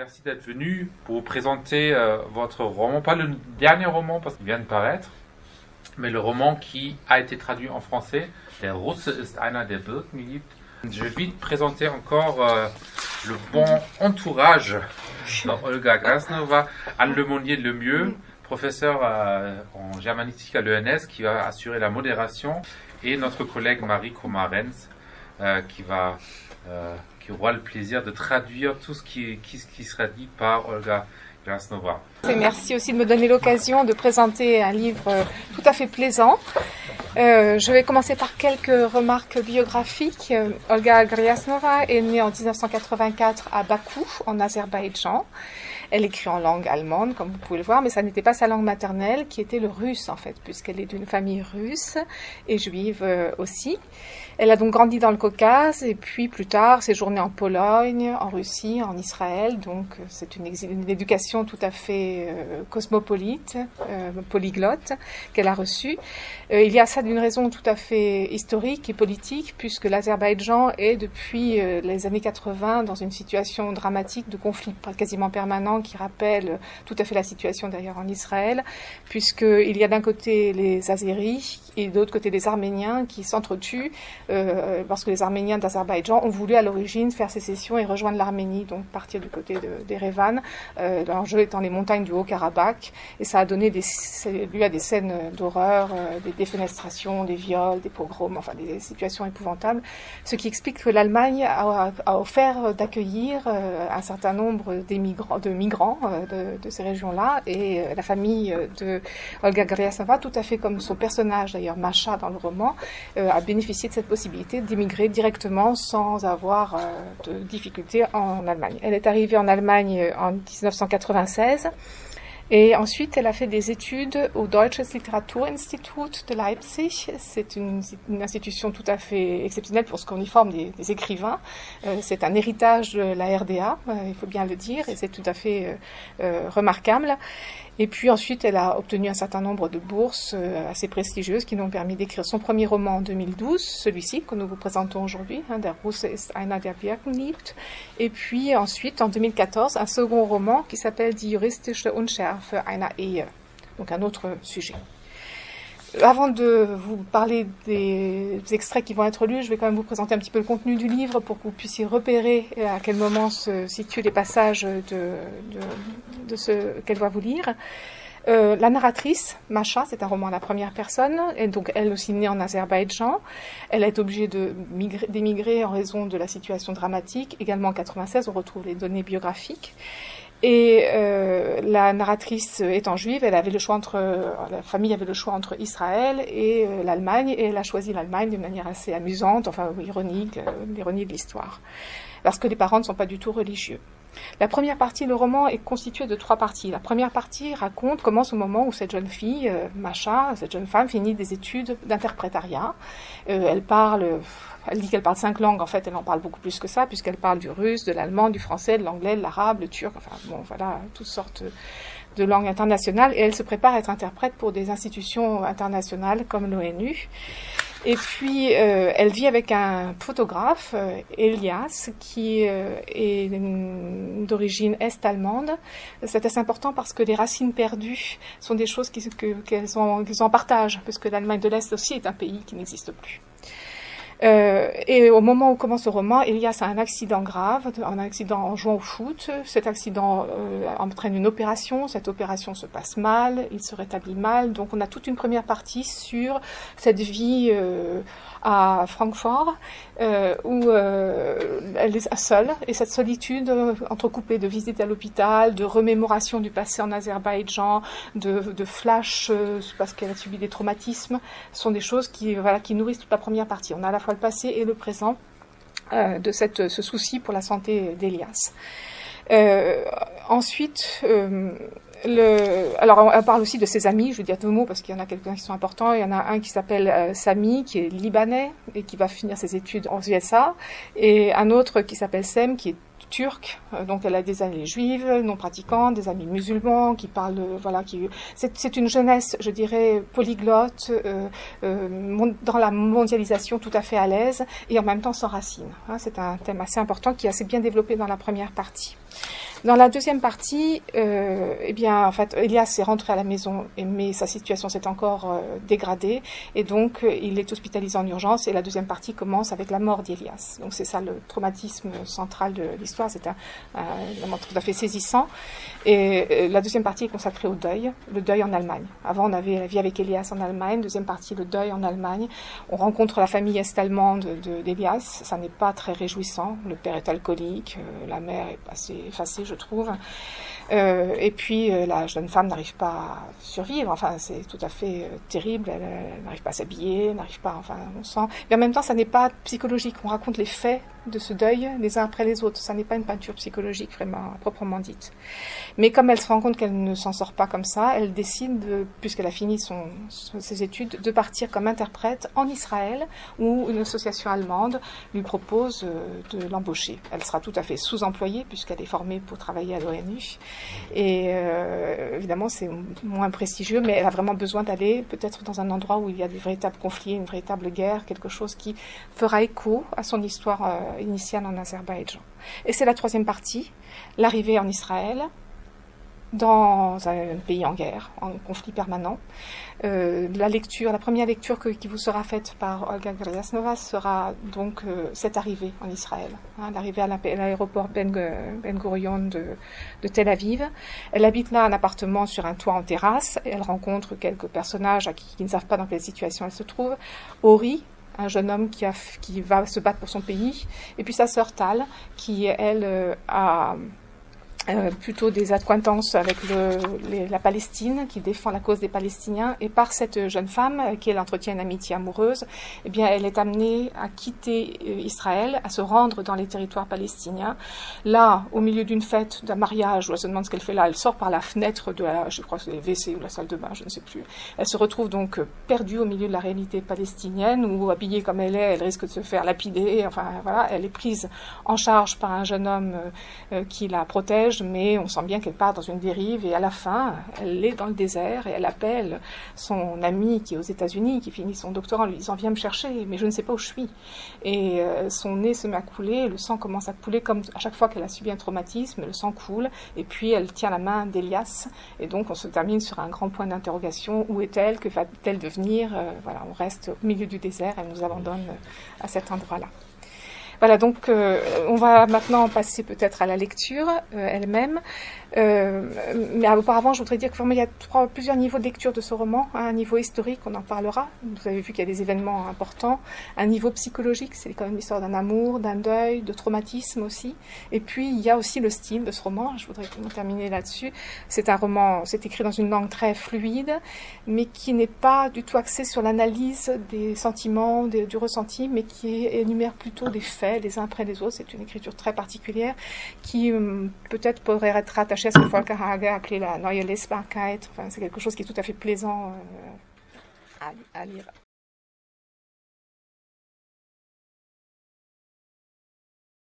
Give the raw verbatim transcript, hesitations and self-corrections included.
merci d'être venu pour vous présenter euh, votre roman, pas le dernier roman parce qu'il vient de paraître, mais le roman qui a été traduit en français, Der Russe ist einer der Birken liebt. Je vais vite présenter encore euh, le bon entourage de Olga Grasnova, Anne Lemonnier le mieux, professeur euh, en germanistique à l'E N S qui va assurer la modération, et notre collègue Marie Komarens euh, qui va euh, qui aura le plaisir de traduire tout ce qui, qui, qui sera dit par Olga Grasnova. Et merci aussi de me donner l'occasion de présenter un livre tout à fait plaisant. Euh, je vais commencer par quelques remarques biographiques. Euh, Olga Grasnova est née en dix-neuf cent quatre-vingt-quatre à Bakou, en Azerbaïdjan. Elle écrit en langue allemande, comme vous pouvez le voir, mais ça n'était pas sa langue maternelle, qui était le russe, en fait, puisqu'elle est d'une famille russe et juive euh, aussi. Elle a donc grandi dans le Caucase, et puis plus tard, séjourné en Pologne, en Russie, en Israël. Donc, c'est une, une éducation tout à fait euh, cosmopolite, euh, polyglotte, qu'elle a reçue. Euh, il y a ça d'une raison tout à fait historique et politique, puisque l'Azerbaïdjan est, depuis euh, les années quatre-vingts, dans une situation dramatique de conflit quasiment permanent, qui rappelle tout à fait la situation d'ailleurs en Israël, puisqu'il y a d'un côté les Azéris et de l'autre côté les Arméniens qui s'entretuent, euh, parce que les Arméniens d'Azerbaïdjan ont voulu à l'origine faire sécession et rejoindre l'Arménie, donc partir du côté de, d'Erevan, euh, l'enjeu étant les montagnes du Haut-Karabakh, et ça a donné des, lieu à des scènes d'horreur, euh, des défenestrations, des viols, des pogroms, enfin des situations épouvantables, ce qui explique que l'Allemagne a, a offert d'accueillir euh, un certain nombre d'émigrants, de migrants euh, de, de ces régions-là, et euh, la famille de Olga Grasnova, tout à fait comme son personnage d'ailleurs Masha dans le roman, euh, a bénéficié de cette possibilité d'immigrer directement sans avoir euh, de difficultés en Allemagne. Elle est arrivée en Allemagne en dix-neuf cent quatre-vingt-seize. Et ensuite, elle a fait des études au Deutsches Literaturinstitut de Leipzig. C'est une, une institution tout à fait exceptionnelle pour ce qu'on y forme des, des écrivains. Euh, c'est un héritage de la R D A, euh, il faut bien le dire, et c'est tout à fait euh, euh, remarquable. Et puis ensuite, elle a obtenu un certain nombre de bourses euh, assez prestigieuses qui lui ont permis d'écrire son premier roman en deux mille douze, celui-ci que nous vous présentons aujourd'hui, hein, Der Russe ist einer der Birken liebt. Et puis ensuite, en deux mille quatorze, un second roman qui s'appelle Die juristische Unschärfe einer Ehe, donc un autre sujet. Avant de vous parler des extraits qui vont être lus, je vais quand même vous présenter un petit peu le contenu du livre pour que vous puissiez repérer à quel moment se situent les passages de, de, de ce qu'elle va vous lire. Euh, la narratrice, Masha, c'est un roman à la première personne, et donc elle aussi née en Azerbaïdjan. Elle est obligée de migrer, d'émigrer en raison de la situation dramatique. Également en quatre-vingt-seize, on retrouve les données biographiques. Et euh, la narratrice étant juive, elle avait le choix entre, la famille avait le choix entre Israël et euh, l'Allemagne, et elle a choisi l'Allemagne d'une manière assez amusante, enfin ironique, euh, l'ironie de l'histoire, parce que les parents ne sont pas du tout religieux. La première partie, le roman est constitué de trois parties. La première partie raconte comment, au moment où cette jeune fille, euh, Masha, cette jeune femme, finit des études d'interprétariat. Euh, elle parle, elle dit qu'elle parle cinq langues, en fait, elle en parle beaucoup plus que ça, puisqu'elle parle du russe, de l'allemand, du français, de l'anglais, de l'arabe, le turc, enfin bon, voilà, toutes sortes de langues internationales. Et elle se prépare à être interprète pour des institutions internationales comme l'ONU. Et puis, euh, elle vit avec un photographe, euh, Elias, qui euh, est d'origine est-allemande. C'est assez important parce que les racines perdues sont des choses qui, que, qu'elles ont, qu'ils ont en partage, parce que l'Allemagne de l'Est aussi est un pays qui n'existe plus. Euh, et au moment où commence le roman, Elias a un accident grave, un accident en jouant au foot. Cet accident euh, entraîne une opération. Cette opération se passe mal, il se rétablit mal. Donc on a toute une première partie sur cette vie euh, à Francfort euh, où euh, elle est seule, et cette solitude euh, entrecoupée de visites à l'hôpital, de remémoration du passé en Azerbaïdjan, de, de flash euh, parce qu'elle a subi des traumatismes, sont des choses qui, voilà, qui nourrissent toute la première partie. On a à la fois le passé et le présent euh, de cette, ce souci pour la santé d'Elias. Euh, ensuite, euh, le, alors on parle aussi de ses amis, je vais dire deux mots parce qu'il y en a quelques-uns qui sont importants. Il y en a un qui s'appelle euh, Sami, qui est libanais et qui va finir ses études aux U S A, et un autre qui s'appelle Sem, qui est turque, donc elle a des amis juives, non pratiquantes, des amis musulmans qui parlent, euh, voilà, qui c'est, c'est une jeunesse, je dirais, polyglotte, euh, euh, dans la mondialisation tout à fait à l'aise et en même temps sans racines. Hein, c'est un thème assez important qui est assez bien développé dans la première partie. Dans la deuxième partie, euh, eh bien, en fait, Elias est rentré à la maison, mais sa situation s'est encore euh, dégradée, et donc euh, il est hospitalisé en urgence. Et la deuxième partie commence avec la mort d'Elias. Donc c'est ça le traumatisme central de l'histoire. C'est un, un élément tout à fait saisissant. Et euh, la deuxième partie est consacrée au deuil, le deuil en Allemagne. Avant, on avait la vie avec Elias en Allemagne. Deuxième partie, le deuil en Allemagne. On rencontre la famille est-allemande de, d'Elias. Ça n'est pas très réjouissant. Le père est alcoolique, euh, la mère est assez effacée, je trouve. Euh, et puis euh, la jeune femme n'arrive pas à survivre, enfin c'est tout à fait euh, terrible, elle, elle n'arrive pas à s'habiller, n'arrive pas, enfin on sent, mais en même temps ça n'est pas psychologique, on raconte les faits de ce deuil les uns après les autres, ça n'est pas une peinture psychologique vraiment proprement dite. Mais comme elle se rend compte qu'elle ne s'en sort pas comme ça, elle décide, de, puisqu'elle a fini son, ses études, de partir comme interprète en Israël, où une association allemande lui propose de l'embaucher. Elle sera tout à fait sous-employée puisqu'elle est formée pour travailler à l'ONU. Et euh, évidemment, c'est moins prestigieux, mais elle a vraiment besoin d'aller peut-être dans un endroit où il y a des véritables conflits, une véritable guerre, quelque chose qui fera écho à son histoire euh, initiale en Azerbaïdjan. Et c'est la troisième partie, l'arrivée en Israël, dans un pays en guerre, en conflit permanent. Euh, la lecture, la première lecture que, qui vous sera faite par Olga Gryasnova sera donc euh, cette arrivée en Israël, hein, l'arrivée à l'aéroport Ben, Ben Gurion de, de Tel Aviv. Elle habite là un appartement sur un toit en terrasse, et elle rencontre quelques personnages à qui, qui ne savent pas dans quelle situation elle se trouve. Ori, un jeune homme qui, a, qui va se battre pour son pays, et puis sa sœur Tal, qui elle euh, a Euh, plutôt des accointances avec le, les, la Palestine, qui défend la cause des Palestiniens, et par cette jeune femme, euh, qui elle entretient une amitié amoureuse, eh bien, elle est amenée à quitter euh, Israël, à se rendre dans les territoires palestiniens. Là, au milieu d'une fête, d'un mariage, où elle se demande ce qu'elle fait là, elle sort par la fenêtre de la, je crois que c'est les W C ou la salle de bain, je ne sais plus. Elle se retrouve donc euh, perdue au milieu de la réalité palestinienne, où habillée comme elle est, elle risque de se faire lapider, enfin voilà, elle est prise en charge par un jeune homme euh, euh, qui la protège, mais on sent bien qu'elle part dans une dérive, et à la fin, elle est dans le désert, et elle appelle son ami qui est aux États-Unis, qui finit son doctorat, en lui disant « Viens me chercher, mais je ne sais pas où je suis ». Et euh, son nez se met à couler, le sang commence à couler, comme à chaque fois qu'elle a subi un traumatisme, le sang coule, et puis elle tient la main d'Elias, et donc on se termine sur un grand point d'interrogation. Où est-elle? Que va-t-elle devenir? euh, Voilà, on reste au milieu du désert, elle nous abandonne à cet endroit-là. Voilà, donc euh, on va maintenant passer peut-être à la lecture euh, elle-même. Euh, mais auparavant, je voudrais dire qu'il y a trois, plusieurs niveaux de lecture de ce roman. Un niveau historique, on en parlera. Vous avez vu qu'il y a des événements importants. Un niveau psychologique, c'est quand même l'histoire d'un amour, d'un deuil, de traumatisme aussi. Et puis, il y a aussi le style de ce roman. Je voudrais terminer là-dessus. C'est un roman, c'est écrit dans une langue très fluide, mais qui n'est pas du tout axé sur l'analyse des sentiments, des, du ressenti, mais qui énumère plutôt des faits, les uns après les autres. C'est une écriture très particulière qui hum, peut-être pourrait être attachée à ce que Volker Hage a appelé la Neue Lesbarkeit. Enfin, c'est quelque chose qui est tout à fait plaisant euh, à, à lire.